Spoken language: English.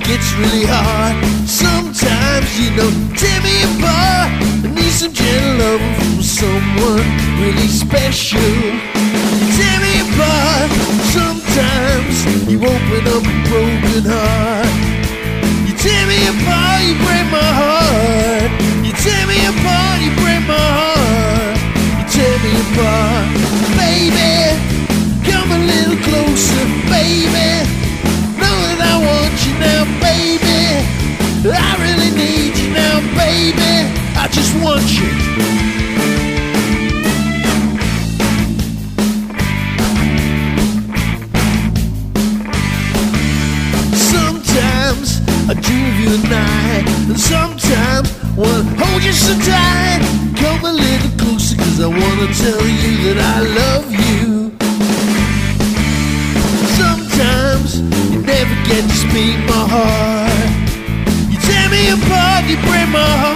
gets really hard. Sometimes, you know, tear me apart. I need some gentle love from someone really special. Tear me apart. Sometimes you open up a broken heart. You tear me apart, you break my heart. You tear me apart, you break my heart. You tear me apart, baby. Come a little closer, baby. Know that I want you now, baby. I really need you now, baby. I just want you. Sometimes I dream of you at night, and sometimes wanna hold you so tight. Come a little closer, 'cause I wanna tell you that I love you. Sometimes you never get to speak my heart. You tear me apart, you break my heart.